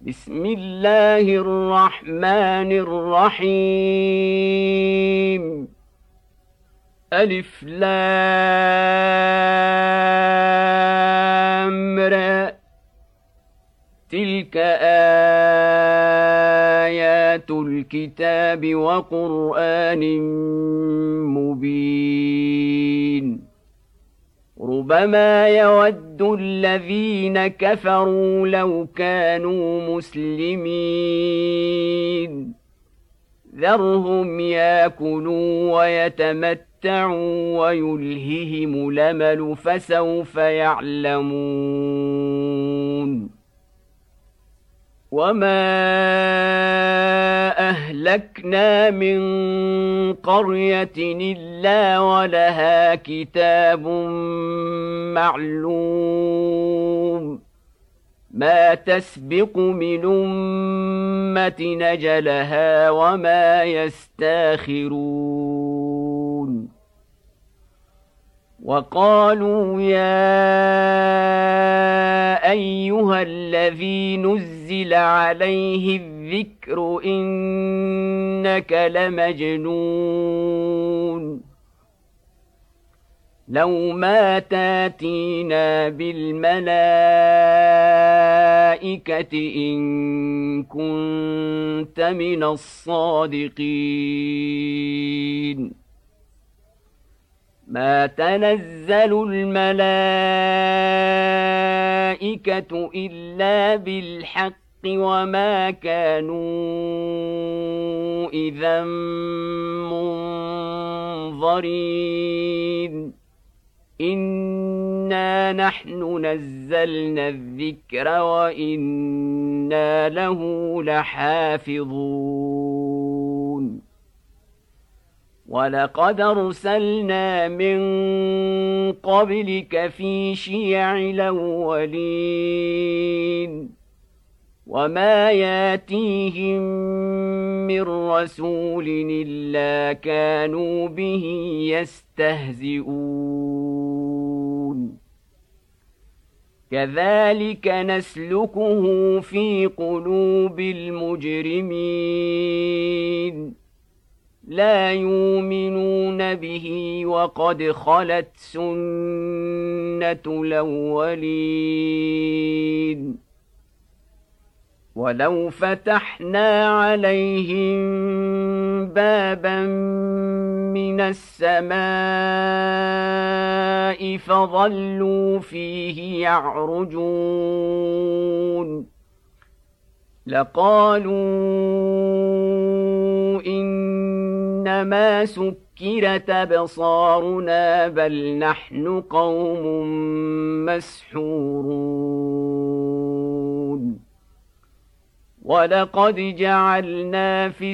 بسم الله الرحمن الرحيم. ألف لام را. تلك آيات الكتاب وقرآن مبين. ربما يود الذين كفروا لو كانوا مسلمين. ذرهم ياكلوا ويتمتعوا ويلههم الأمل فسوف يعلمون. وما أهلكنا من قرية إلا ولها كتاب معلوم. ما تسبق من أمة نجلها وما يستاخرون. وقالوا يا أيها الذي نزل عليه الذكر إنك لمجنون. لو ما تاتينا بالملائكة إن كنت من الصادقين. ما تنزل الملائكة إلا بالحق وما كانوا إذا منظرين. إنا نحن نزلنا الذكر وإنا له لحافظون. ولقد أرسلنا من قبلك في شيع الأولين. وما ياتيهم من رسول إلا كانوا به يستهزئون. كذلك نسلكه في قلوب المجرمين. لا يؤمنون به وقد خلت سنة الأولين. ولو فتحنا عليهم بابا من السماء فظلوا فيه يعرجون لقالوا إنما سكرت أبصارنا بل نحن قوم مسحورون. ولقد جعلنا في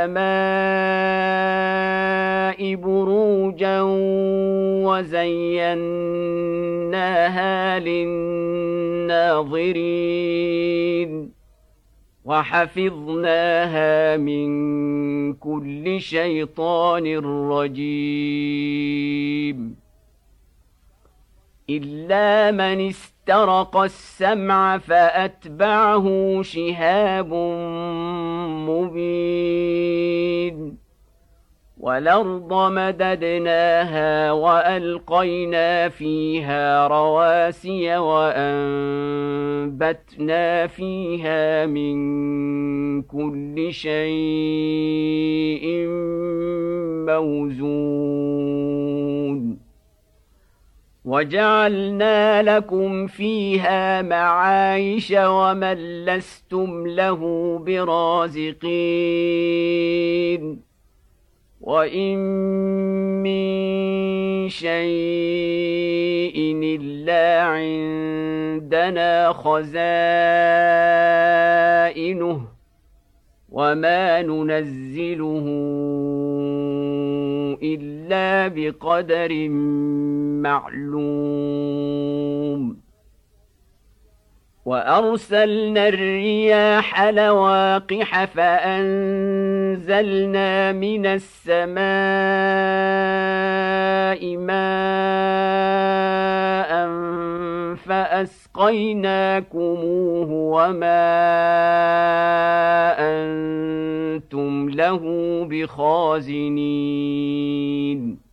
السماء بروجا وزيناها للناظرين وحفظناها من كل شيطان رجيم. إلا من استرق السمع فأتبعه شهاب مبين. والأرض مددناها وألقينا فيها رواسي وأنبتنا فيها من كل شيء موزون. وجعلنا لكم فيها معايش ومن لستم له برازقين. وإن من شيء إلا عندنا خزائنه وما ننزله إلا بقدر معلوم. وأرسلنا الرياح لواقح فأنزلنا من السماء ماء فأسقيناكموه وما أنتم له بخازنين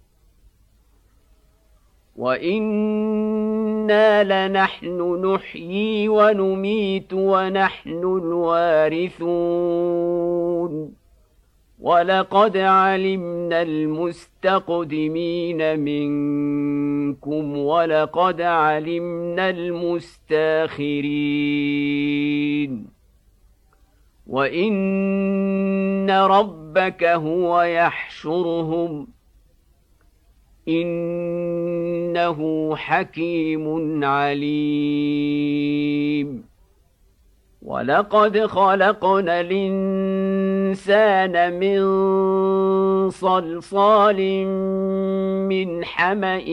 وإنا لنحن نحيي ونميت ونحن الوارثون ولقد علمنا المستقدمين منكم ولقد علمنا المستاخرين وإن ربك هو يحشرهم إنه حكيم عليم ولقد خلقنا الإنسان من صلصال من حمأ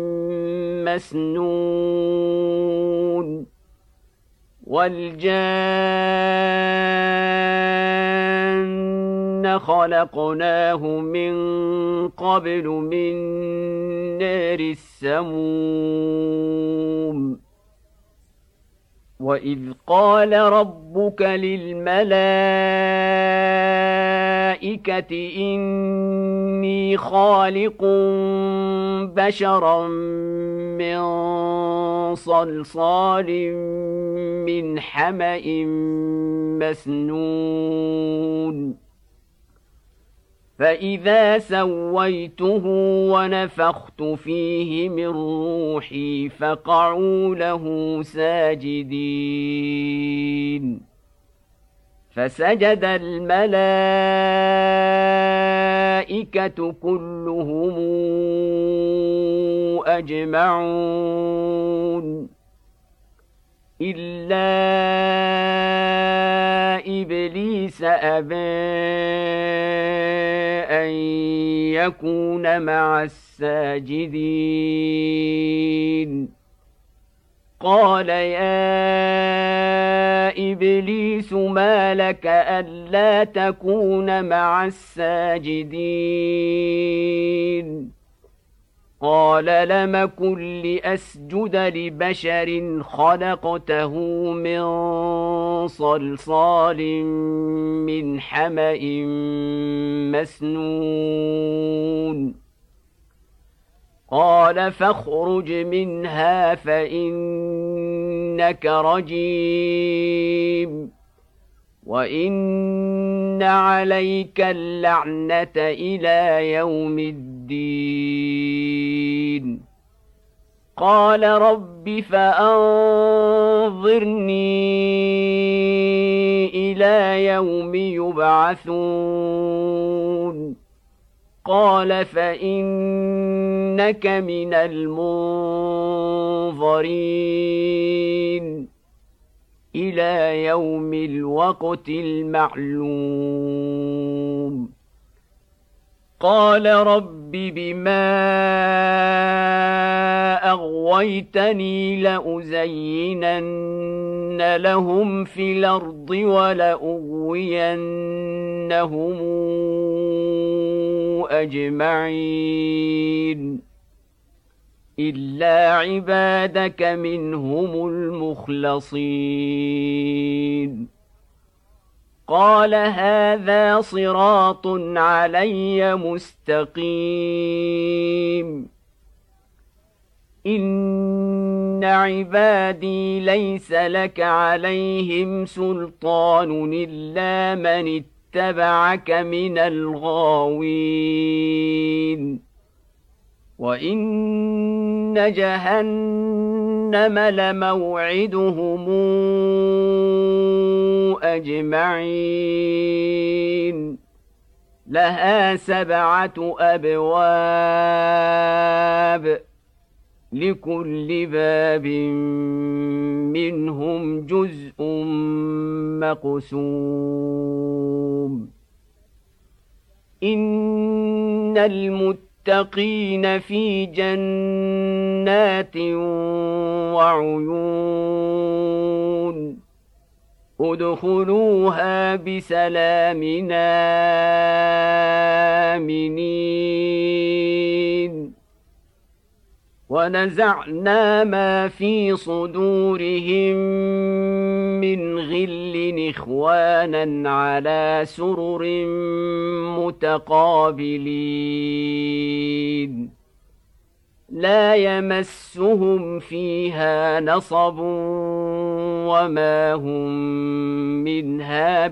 مسنون والجان خلقناه من قبل من نار السموم وإذ قال ربك للملائكة إني خالق بشرا من صلصال من حمأ مسنون فإذا سويته ونفخت فيه من روحي فقعوا له ساجدين فسجد الملائكة كلهم أجمعون إلا إبليس أبى أن يكون مع الساجدين قال يا إبليس ما لك ألا تكون مع الساجدين قال لم كن لأسجد لبشر خلقته من صلصال من حمأ مسنون قال فاخرج منها فإنك رجيم وإن عليك اللعنة إلى يوم الدين قال رب فأنظرني إلى يوم يبعثون قال فإنك من المنظرين إلى يوم الوقت المعلوم قال رب بما أغويتني لأزينن لهم في الأرض ولأغوينهم أجمعين إلا عبادك منهم المخلصين قال هذا صراط علي مستقيم إن عبادي ليس لك عليهم سلطان إلا من اتبعك من الغاوين وإن جهنم لموعدهم أجمعين لها 7 أبواب لكل باب منهم جزء مقسوم إن المتقين للمتقين في جنات وعيون ادخلوها بسلام آمنين ونزعنا ما في صدورهم من غل إخوانا على سرر متقابلين لا يمسهم فيها نصب وما هم منها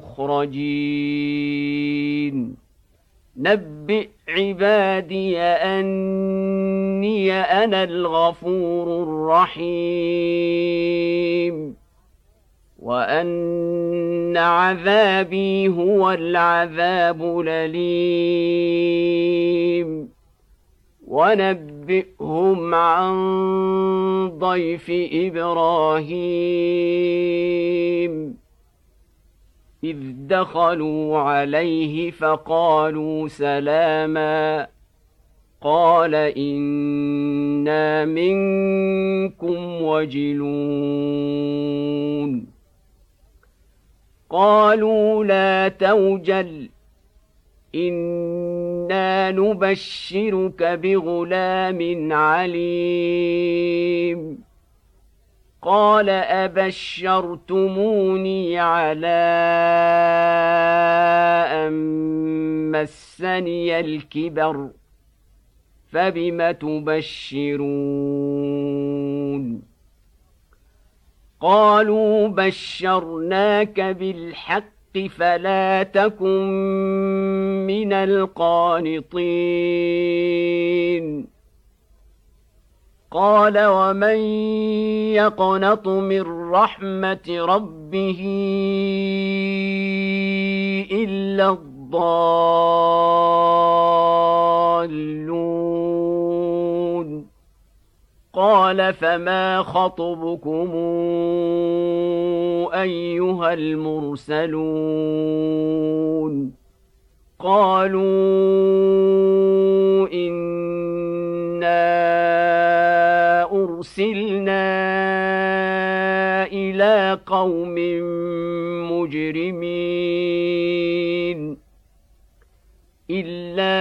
بمخرجين نبئ عبادي أني أنا الغفور الرحيم وأن عذابي هو العذاب الأليم ونبئهم عن ضيف إبراهيم إذ دخلوا عليه فقالوا سلاما قال إنا منكم وجلون قالوا لا توجل إنا نبشرك بغلام عليم قال أبشرتموني على أن مسني الكبر فبم تبشرون قالوا بشرناك بالحق فلا تكن من القانطين قال ومن يقنط من رحمة ربه إلا الضالون قال فما خطبكم أيها المرسلون قالوا إنا أرسلنا إلى قوم مجرمين إلا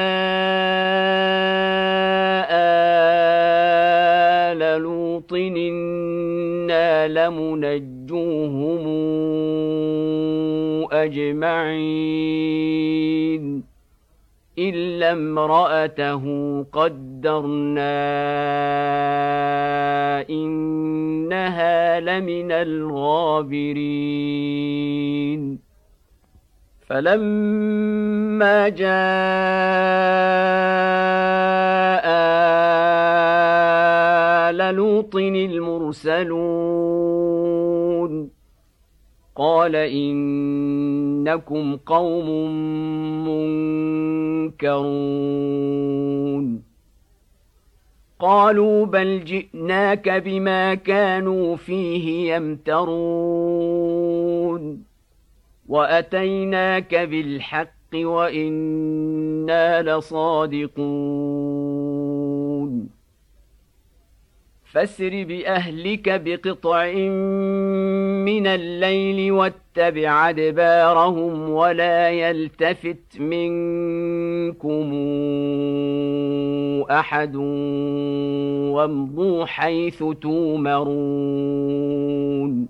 آل لوط إنا لمنجوهم أجمعين إلا امرأته قدرنا إنها لمن الغابرين فلما جاء آل لوط المرسلون قال إنكم قوم منكرون قالوا بل جئناك بما كانوا فيه يمترون وأتيناك بالحق وإنا لصادقون فاسر بأهلك بقطع من الليل واتبع أدبارهم ولا يلتفت منكم أحد وامضوا حيث تومرون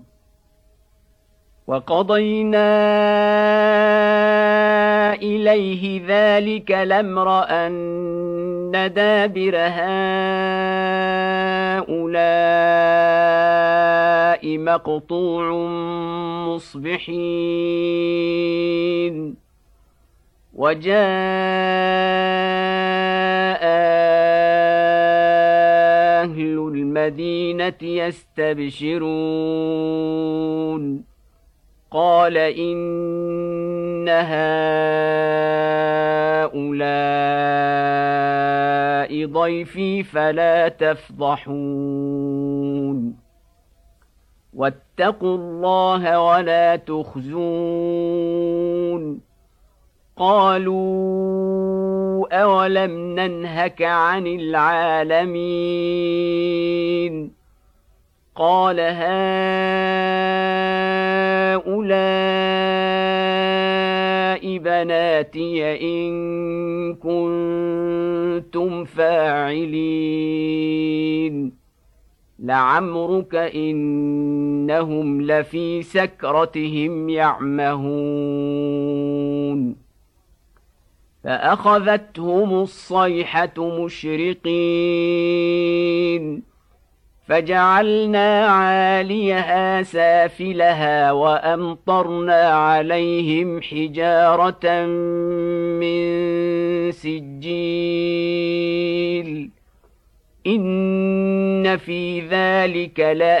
وقضينا إليه ذلك الأمر أن دابر هؤلاء مقطوع مصبحين وجاء أهل المدينة يستبشرون قال إن هؤلاء ضيفي فلا تفضحون واتقوا الله ولا تخزون قالوا أولم ننهك عن العالمين قال هؤلاء بناتي إن كنتم فاعلين لعمرك إنهم لفي سكرتهم يعمهون فأخذتهم الصيحة مشرقين فجعلنا عاليها سافلها وأمطرنا عليهم حجارة من سجيل إن في ذلك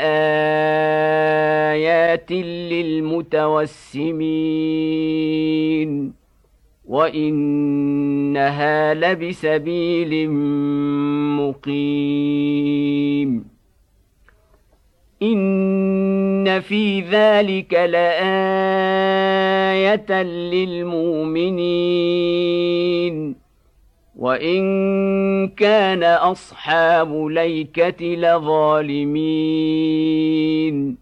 لآيات للمتوسمين وإنها لبسبيل مقيم إن في ذلك لآية للمؤمنين وإن كان أصحاب ليكة لظالمين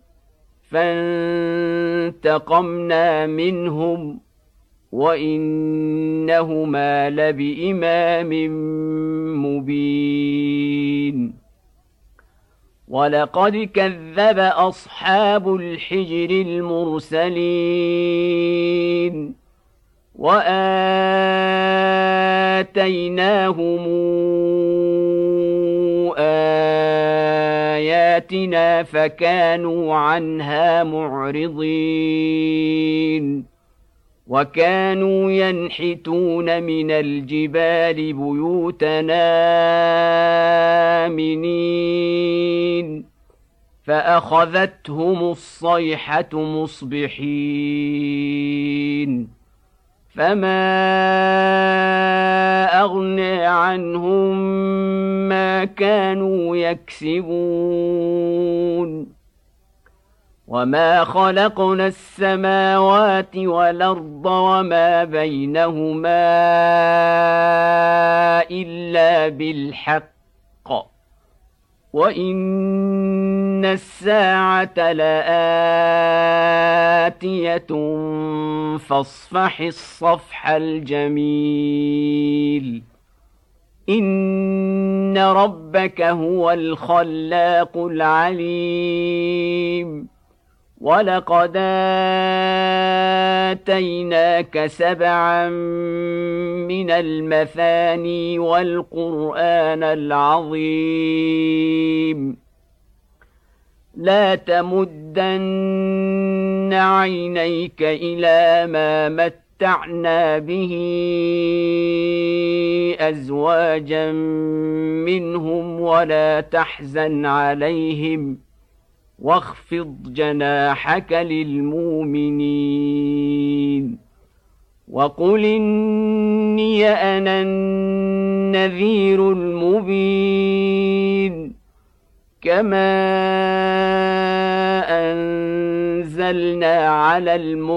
فانتقمنا منهم وإنهما لبإمام مبين ولقد كذب أصحاب الحجر المرسلين وآتيناهم آياتنا فكانوا عنها معرضين وكانوا ينحتون من الجبال بيوتنا آمنين فأخذتهم الصيحة مصبحين فما أغنى عنهم ما كانوا يكسبون وما خلقنا السماوات والأرض وما بينهما إلا بالحق وإن الساعة لآتية فاصفح الصفح الجميل إن ربك هو الخلاق العليم ولقد آتيناك 7 من المثاني والقرآن العظيم لا تمدن عينيك إلى ما متعنا به أزواجا منهم ولا تحزن عليهم واخفض جناحك للمؤمنين وقل إني أنا النذير المبين كما أنزلنا على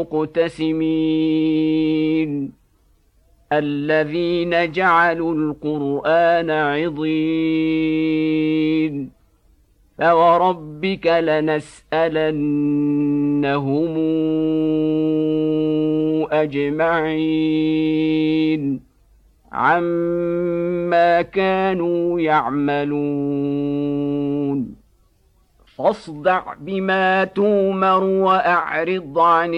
المقتسمين الذين جعلوا القرآن عضين فوربك لنسألنهم أجمعين عما كانوا يعملون فاصدع بما تومر وأعرض عن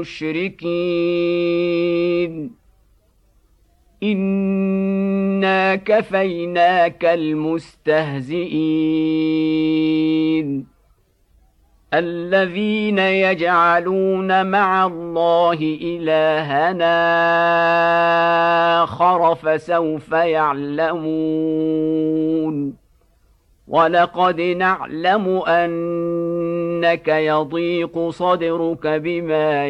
المشركين إنا كفيناك المستهزئين الذين يجعلون مع الله إلهنا آخر فسوف يعلمون ولقد نعلم أنك يضيق صدرك بما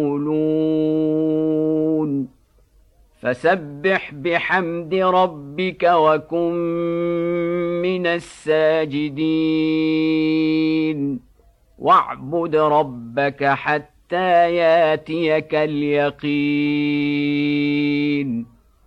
يقولون فسبح بحمد ربك وكن من الساجدين واعبد ربك حتى حتى ياتيك اليقين